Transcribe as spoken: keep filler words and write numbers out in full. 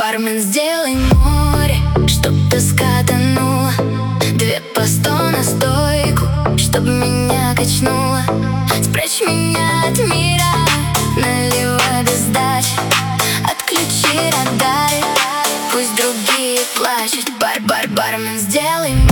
Бармен, сделай море, чтоб тоска тонула. Две по сто на стойку, чтоб меня качнуло. Спрячь меня от мира, наливай без сдачи. Отключи радары, пусть другие плачут. Бар-бар-бармен, сделай море.